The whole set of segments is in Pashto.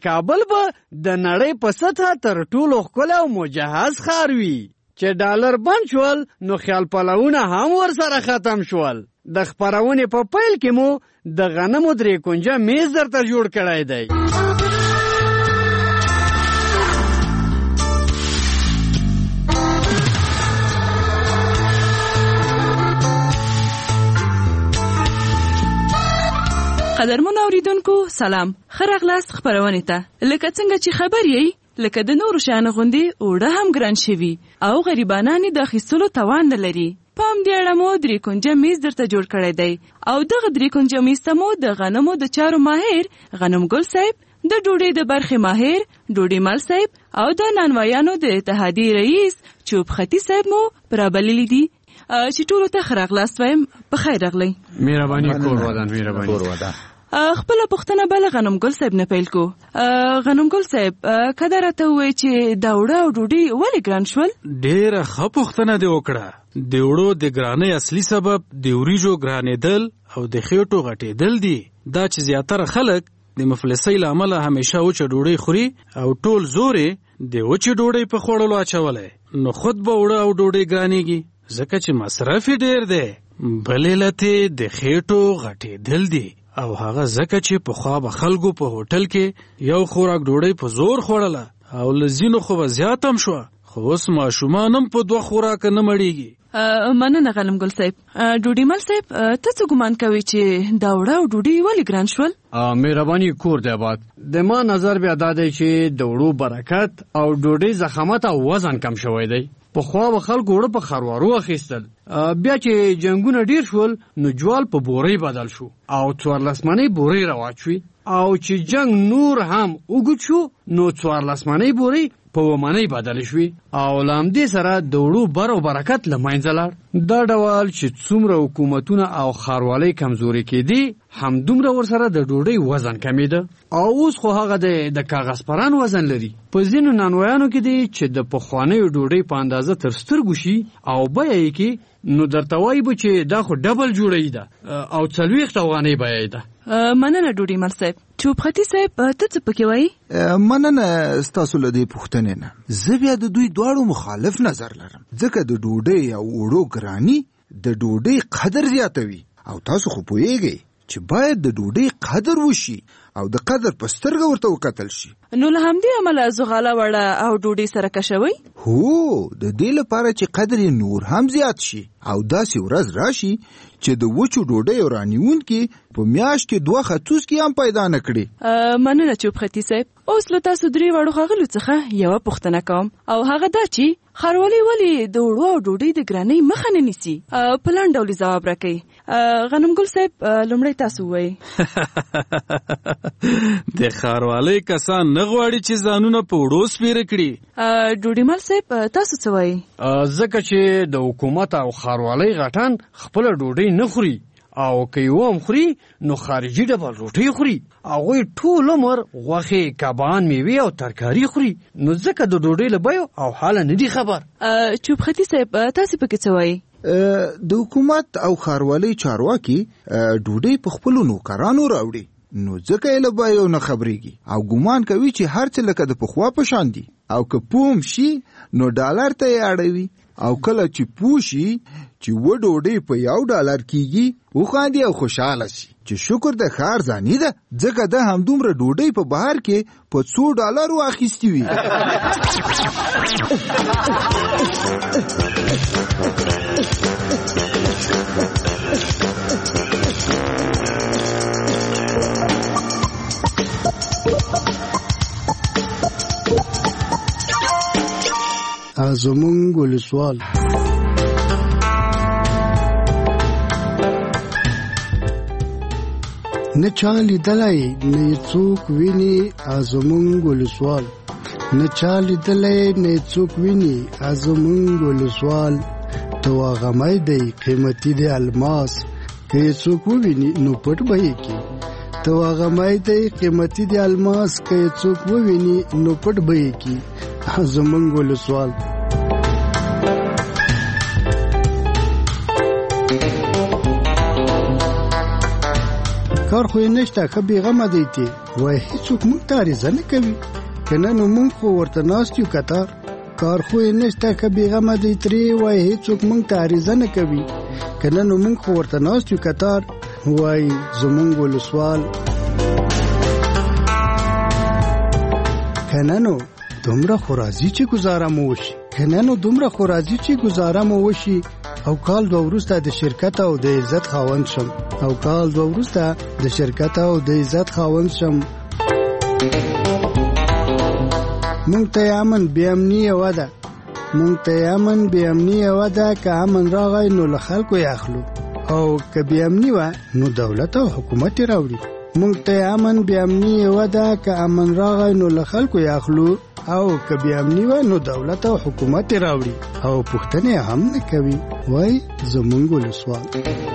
کابل به د نړۍ په سطحه تر ټولو ښکلی او مجهز ښار وي. چې ډالر بند شول نو خیال پلوونه هم ورسره ختم شول. د خپرونې په پیل کې مو د غنمو 3 کونجه میز درته جوړ کړی دی. قدرمن اوریدونکو سلام، ښه راغلاست خپرونې ته. لکه څنګه چې خبر یې، لکه د نورو شیانو غوندې اوړه هم ګران شوي او غریبانان یې د اخیستلو توان نه لري. په همدې اړه مو 3 کونجه میز درته جوړ کړی دی او دغه 3 کونجه میز ته مو د غنمو د چارو ماهر غنمګل صاحب، د ډوډۍ د برخې ماهر ډوډۍ مل صاحب او د نانوایانو د اتحادیې رئیس چوب خطي صاحب مو پرابللی دي چې ټولو ته ښه راغلاست وایم. په خیر راغلی. مهرباني کور ودان. مهرباني. خپله پوښتنه به له غنمګل صاحب نه پیل کو. غنمګل صاحب، که دا راته ووایې چې دا اوړه او ډوډۍ ولې ګران شول؟ ډېره ښه پوښتنه دې وکړه. د اوړو د ګرانۍ اصلي سبب د وریجو ګرانېدل او د خېټو غټېدل دي. دا چې زیاتره خلک د مفلسۍ له امله همیشه وچه ډوډۍ خوري او ټول زور یې د وچې ډوډۍ په خوړلو اچولی، نو خود به اوړه او ډوډۍ ګرانېږي ځکه چې مصرف یې ډېر دی. بل علت یې د خېټو غټېدل دي او هغه ځکه چې پخوا به خلکو په هوټل کې یو خوراک ډوډۍ په زور خوړله او له ځینو خو به زیات هم شوه، خو اوس ماشومان هم په 2 خوراکه نه مړېږي. مننه غنمګل صاحب. ډوډۍ مل صاحب، ته څه ګمان کوي چې دا اوړه او ډوډۍ ولې ګران شول؟ مهرباني کور دی آباد. د ما نظر بیا دا دی چې د اوړو برکت او ډوډۍ ضخامت او وزن کم شوی دی. پخوا به خلکو اوړه په خروارو اخیستل، بیا چې جنګونه ډیر شول نو جوال په بورۍ بدل شو او 14 منۍ بورۍ رواج شوې، او چې جنگ نور هم اوږد شو نو 14 منۍ بورۍ په 1 منۍ بدل شوې او له همدې سره د اوړو بر او برکت له منځه لاړ. دا ډول چې څومره حکومتونه او ښاروالۍ کمزوري کېدي، همدومره ورسره د ډوډۍ وزن کمیده او اوس خو هغه د کاغذ پران وزن لري. په ځینو نانوایانو کې دی چې د پخوانیو ډوډۍ په اندازه تر سترګو شي او بیه یې کې نو درته وایي به چې دا خو ډبل جوړی ده او 40 افغانۍ بیه یې ده. مننه ډوډۍ مل صاحب. چوب خطي صاحب، ته څه پکې وایي؟ مننه ستاسو له دې پوښتنې نه. زه بیا د دوی دواړو مخالف نظر لرم ځکه د ډوډۍ او اوړو ګراني د ډوډۍ قدر زیاتوي او تاسو خو پوهیږئ چې باید د ډوډۍ قدر وشي او د قدر په سترګه ورته وکتل شي. نو له همدې امله زغاله وړه او ډوډۍ سره کشوي؟ هو، د دې لپاره چې قدر یې نور هم زیات شي او داسې ورځ راشي چې د وچو ډوډۍ رانیونکي په میاشت کې 2 خطوسکي هم پیدا نه کړي. مننه چوب خطي صاحب. اوس له تاسو 3 وړو ښاغلو څخه یوه پوښتنه کوم او هغه دا چې ښاروالۍ ولې د اوړو او ډوډۍ د ګرانۍ مخه نه نیسي؟ په لنډ ډول ځواب راکوي. غنمګل صاحب، لومړی تاسو ووایئ. د ښاروالۍ کسان نه غواړي چې ځانونه په وړو سپیره کړي. ډوډۍ مل صاحب، تاسو څه وایئ؟ ځکه چې د حکومت او ښاروالۍ غټان خپله ډوډۍ نه خوري او که یو هم خوري نو خارجي ډبل روټۍ خوري. هغوی ټول عمر غوښې، کبان، میوې او ترکاري خوري، نو ځکه د ډوډۍ له بیو او حاله نه دي خبر. چوب خطي صاحب، تاسو پکې څه وایئ؟ د حکومت او ښاروالۍ چارواکي ډوډۍ په خپلو نوکرانو راوړي، نو ځکه یې له بیو نه خبرېږي او ګمان کوي چې هر څه لکه د پخوا په شان دي او که پوه هم شي نو ډالر ته یې اړوي او کله چې پوه شي چې ډوډۍ په $1 کېږي وخاندي او خوشحاله شي چې شکر د ښار ځاني ده ځکه ده همدومره ډوډۍ په بهر کې په $100 واخیستې وي. زمونږ ولسوال نه چا لیدلی نه یې څوک ویني زمونږ ولسوال، نه چا لیدلی نه یې څوک ویني زمونږ ولسوال. ته واغمی دی قیمتي دی الماس، که یې څوک وویني نو پټ به یې کړي. ته واغمی دی قیمتي دی الماس، که یې څوک وویني نو پټ به یې کړي زمونږ ولسوال. کار خو یې نشته که بېغمه دی تی وای هېڅوک موږ ته عریضه نه کوي که نه نو موږ خو ورته ناست یو کتار کار خو یې نشته که بېغمه دی ترې وای هېڅوک موږ ته عریضه نه کوي که نه نو موږ خو ورته ناست یو کتار وای زموږ ولسوال که نه نو دومره خو راځي چې ګزاره مو وشي که نه نو دومره خو راځي چې ګزاره مو وشي او کال دوه وروسته د شرکت او د عزت خاوند شم او کال دوه وروسته د شرکت او د عزت خاوند شم مونږ ته امن بې امني یوه ده مونږ ته امن بې امني یوه ده که امن راغی نو له خلکو یې اخلو او که بې امني وه نو دولت او حکومت یې راوړي مونږ ته امن بې امني یوه ده که امن راغی نو له خلکو یې اخلو او که بې امني وه نو دولت او حکومت یې راوړي او پوښتنې هم نه کوي وای زمونږ ولسوال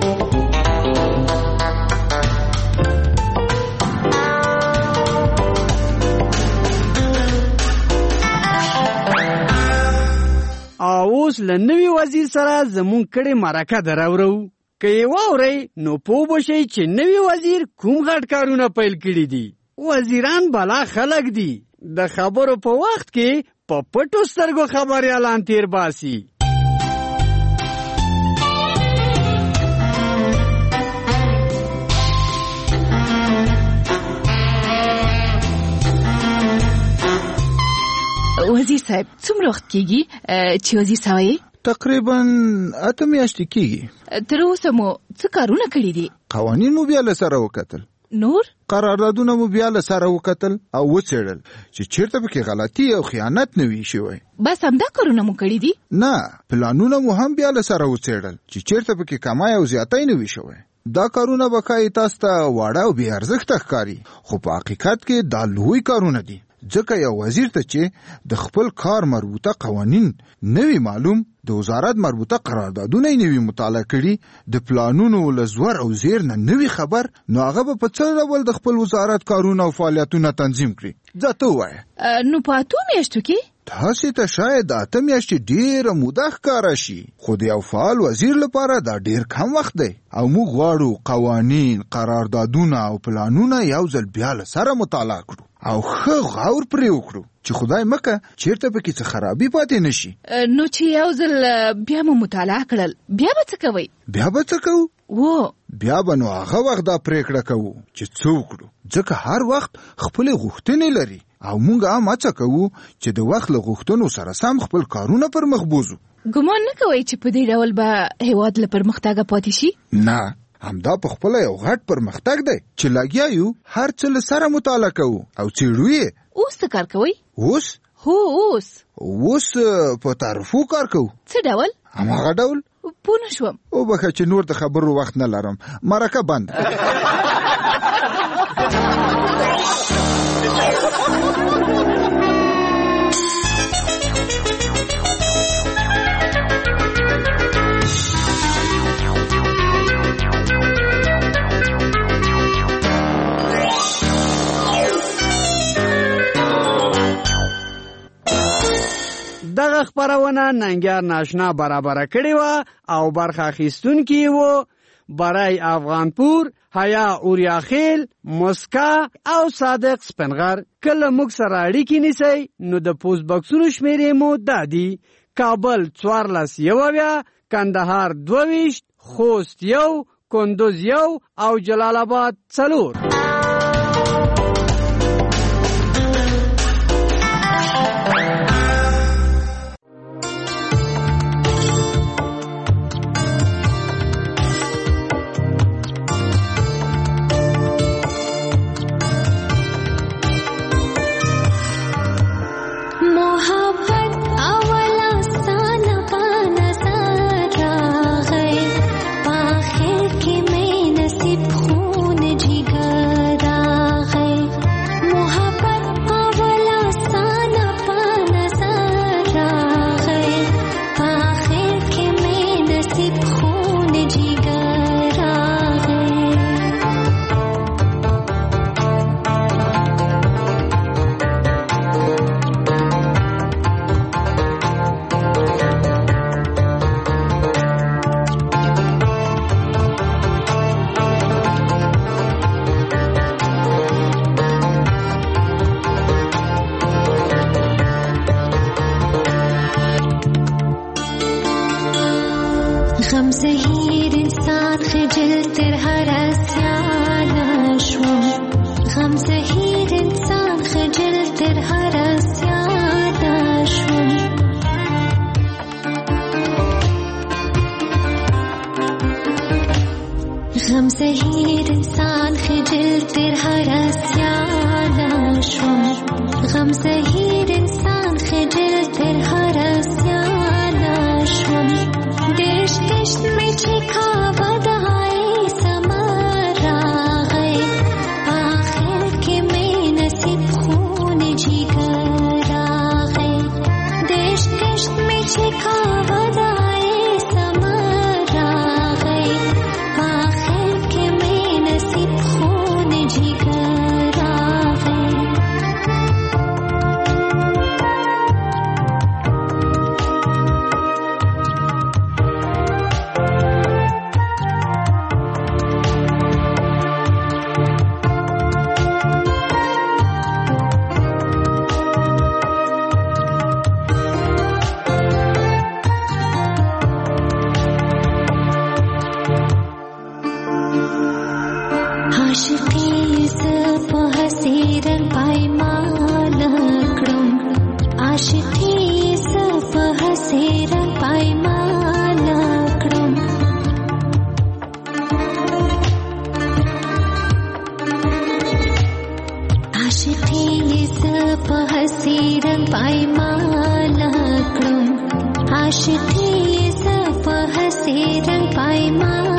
اوس له نوي وزیر سره زمونږ کړې مرکه دراورو که یې واورئ نو پوه به شئ چې نوي وزیر کوم غټ کارونه پیل کړي دي وزیران بلا خلک دي د خبرو په وخت کې په پټو سترګو خبریالان تیر باسي وزیر صاحب څومره وخت کېږي چې وزیر سوی تقریبا 8 میاشتې کېږي تر اوسه مو څه کارونه کړي دي قوانین مو بیا له سره وکتل نور قراردادونه مو بیا له سره وکتل او وڅېړل چې چیرته پکې غلطي او خیانت نه وي شوی بس همدا کارونه مو کړي دي نه پلانونه مو هم بیا له سره وڅېړل چې چیرته پکې کمای او زیاتی نه وي شوی دا کارونه به ښایي تاسو ته واړه او بې ارزښته ښکاري خو په حقیقت کې دا لوی کارونه دي ځکه یو وزیر ته چې د خپل کار مربوطه قوانین نوی معلوم د وزارت مربوطه قراردادونه یې نوی مطالعه کړي د پلانونو له زور او زیر نه نوی خبر نو هغه به په څه ډول د خپل وزارت کارونه او فعالیتونه تنظیم کړي ځه ته ووایه نو په 8 میاشتو کې تاسې ته شاید 8 میاشتې ډېره موده ښکاره شي خو د یو فعال وزیر لپاره دا ډېر کم وخت دی او موږ غواړو قوانین قراردادونه او پلانونه یو ځل بیا له سره مطالعه کړو او ښه غور پرې وکړو چې خدای مکه چیرته پکې څه خرابي پاتې نشي نو چې یو ځل بیا مو مطالعه کړل بیا به څه کوئ بیا به څه کوو بیا به نو هغه وخت دا پریکړه کوو چې څه وکړو ځکه هر وخت خپلې غوښتنې لري او موږ هم هڅه کوو چې د وخت له غوښتنو سره سم خپل کارونه پر مخ بوځو ګمان نه کوئ چې په دې ډول به هیواد له پرمختګه پاتې شي نه همدا په خپل یو غټ پرمختګ دی چې لګیا یو هر څه له سره مطالعه کوو او څېړو یې اوس څه کار کوئ اوس په تعرفو کار کوو څه ډول هماغه ډول پوه نه شوم وبخښه چې نور د خبرو وخت نه لرم مرکه بند دغه خبرونه ننګیار ناشنا برابر کړي و او برخه اخیستونکي و برای افغانپور حیا اوریاخیل مسکا او صادق سپنغر کله موږ سره اړیکې نیسئ نو د پوسټ بکسونو شمیرې مو دادي کابل 14 کندهار 22 خوست 1 کندوز 1 او جلال آباد 4 पाखिर के मैं नसीब खून जिगर غم زهیر انسان خجل تر هر اسیانا شوم دشت دشت می چکا ودای سمر راغی آخر که می نصیب خون جیگر راغی دشت دشت می چکا ودای سمر راغی آخر که می نصیب خون جیگر راغی عاشقی زپ حسیرن پایمان کړم عاشقی زپ حسیرن پایمان کړم عاشقی زپ حسیرن پایمان کړم عاشقی زپ حسیرن پایمان